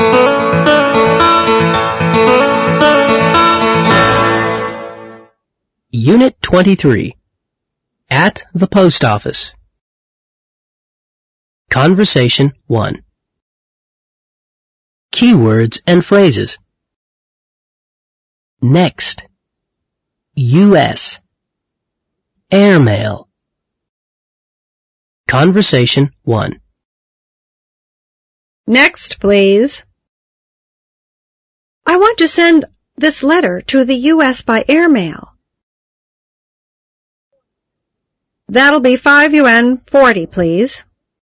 Unit 23. At the Post Office. Conversation 1. Keywords and phrases. Next. U.S. Airmail. Conversation 1. Next, please. I want to send this letter to the U.S. by airmail. That'll be 5 yuan 40, please.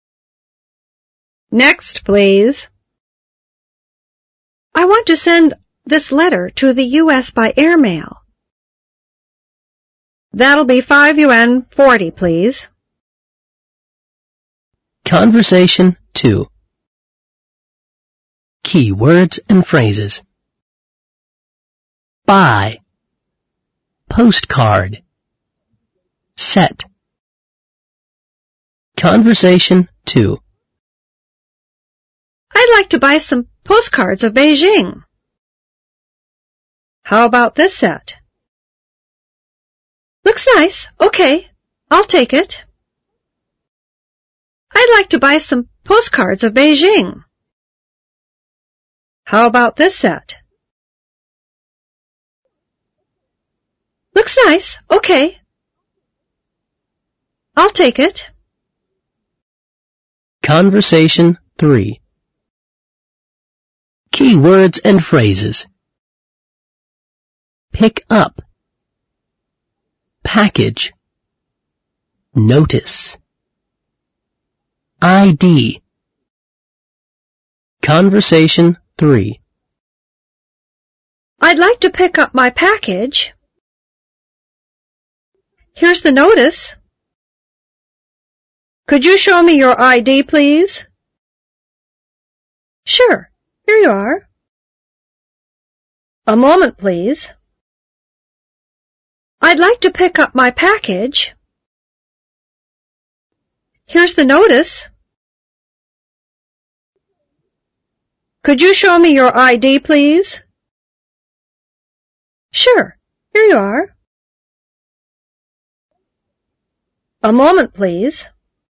Next, please. I want to send this letter to the U.S. by airmail. That'll be 5 yuan 40, please. Conversation 2. Keywords and phrases. Buy. Postcard. Set. Conversation 2. I'd like to buy some postcards of Beijing. How about this set? Looks nice. Okay, I'll take it. I'd like to buy some postcards of Beijing. How about this set? Looks nice. Okay. I'll take it. Conversation 3. Keywords and phrases. Pick up. Package. Notice. ID. Conversation 3. I'd like to pick up my package. Here's the notice. Could you show me your ID, please? Sure, here you are. A moment, please. I'd like to pick up my package. Here's the notice. Could you show me your ID, please? Sure, here you are. A moment, please.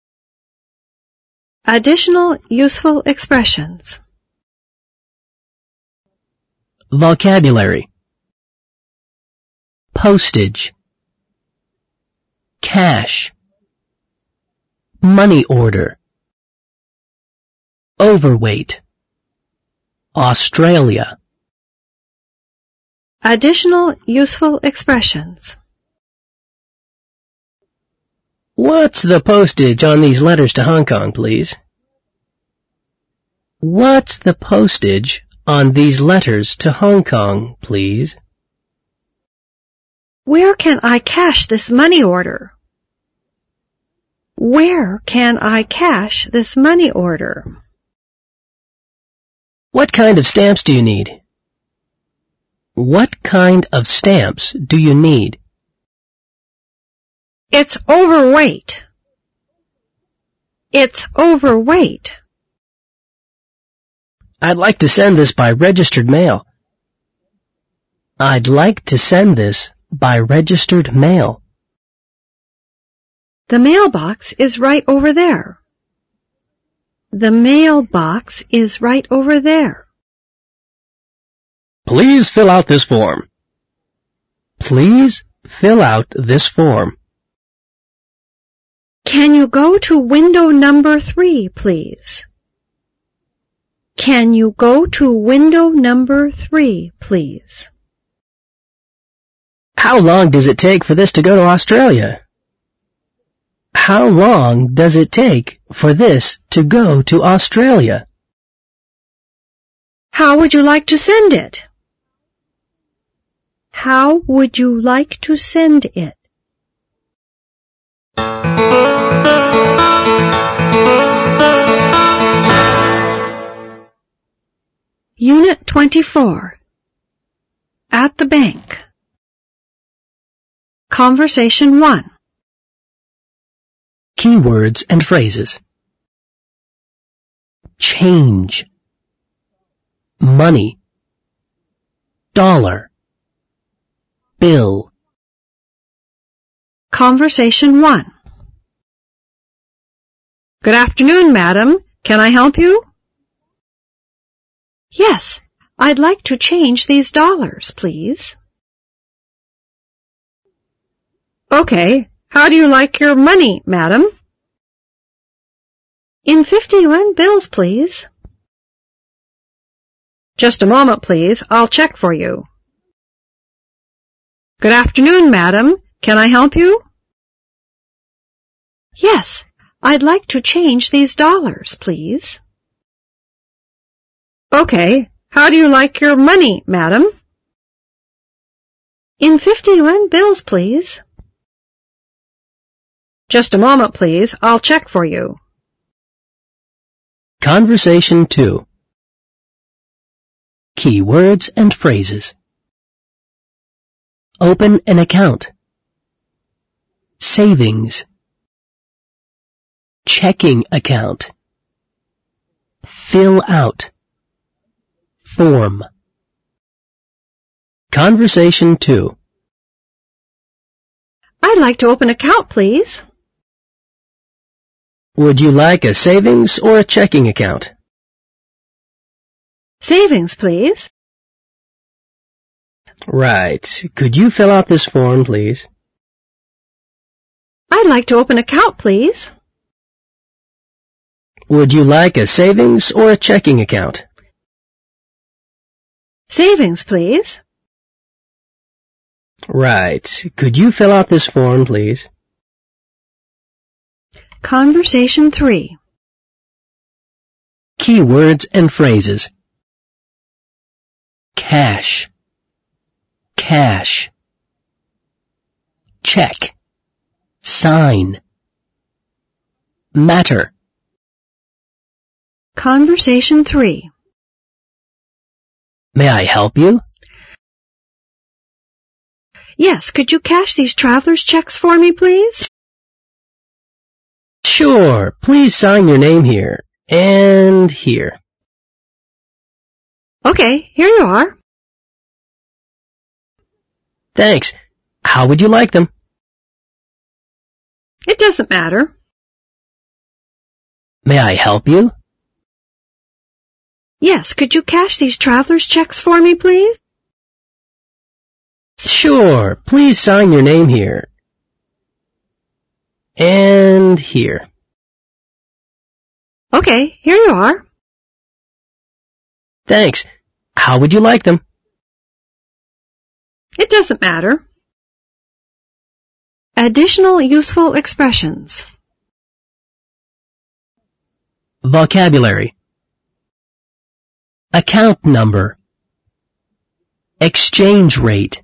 Additional useful expressions. Vocabulary. Postage. Cash. Money order. Overweight. Australia. Additional useful expressions. What's the postage on these letters to Hong Kong, please? What's the postage on these letters to Hong Kong, please? Where can I cash this money order? Where can I cash this money order? What kind of stamps do you need? What kind of stamps do you need? It's overweight. It's overweight. I'd like to send this by registered mail. I'd like to send this by registered mail. The mailbox is right over there. The mailbox is right over there. Please fill out this form. Please fill out this form. Can you go to window number 3, please? Can you go to window number 3, please? How long does it take for this to go to Australia? How long does it take for this to go to Australia? How would you like to send it? How would you like to send it? Unit 24. At the bank. Conversation 1. Keywords and phrases. Change. money, dollar, bill. Conversation 1. Good afternoon, madam. Can I help you? Yes, I'd like to change these dollars, please. Okay, how do you like your money, madam? In 50-yuan bills, please. Just a moment, please. I'll check for you. Good afternoon, madam. Can I help you? Yes, I'd like to change these dollars, please. Okay, how do you like your money, madam? In 50-yuan bills, please. Just a moment, please. I'll check for you. Conversation 2. Key words and phrases. Open an account. Savings. Checking account. Fill out. Form. Conversation 2. I'd like to open an account, please. Would you like a savings or a checking account? Savings, please. Right. Could you fill out this form, please? I'd like to open an account, please. Would you like a savings or a checking account? Savings, please. Right. Could you fill out this form, please? Conversation 3. Key words and phrases. Cash. Cash. Check. Sign. Matter. Conversation 3. May I help you? Yes, could you cash these traveler's checks for me, please? Sure. Please sign your name here and here. Okay, here you are. Thanks. How would you like them? It doesn't matter. May I help you? Yes, could you cash these traveler's checks for me, please? Sure. Please sign your name here and here. Okay, here you are. Thanks. How would you like them? It doesn't matter. Additional useful expressions. Vocabulary. Account number. Exchange rate.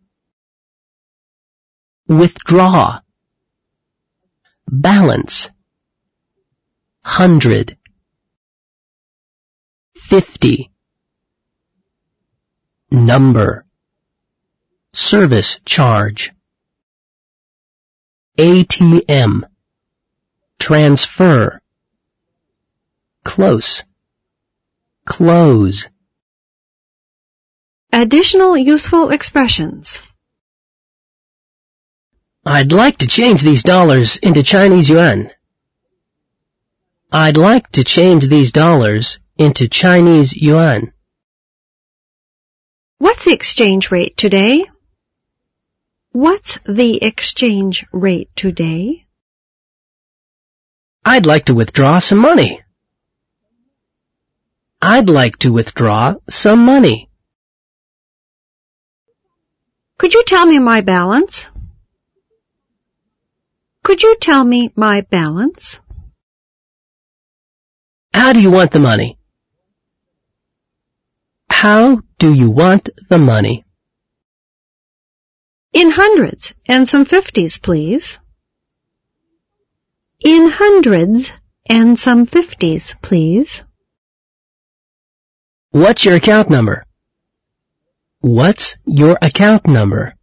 Withdraw. Balance. 100. 50. Number. Service charge. ATM. Transfer. Close. Close. Additional useful expressions. I'd like to change these dollars into Chinese yuan. I'd like to change these dollars into Chinese yuan. What's the exchange rate today? What's the exchange rate today? I'd like to withdraw some money. I'd like to withdraw some money. Could you tell me my balance? Could you tell me my balance? How do you want the money? How do you want the money? In hundreds and some 50s, please. In hundreds and some 50s, please. What's your account number? What's your account number?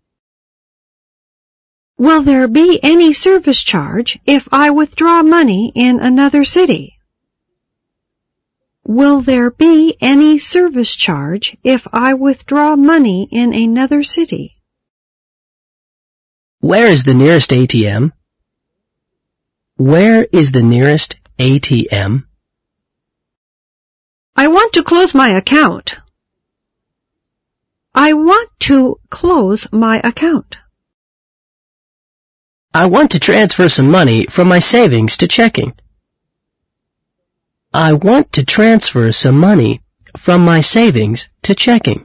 Will there be any service charge if I withdraw money in another city? Will there be any service charge if I withdraw money in another city? Where is the nearest ATM? Where is the nearest ATM? I want to close my account. I want to close my account. I want to transfer some money from my savings to checking. I want to transfer some money from my savings to checking.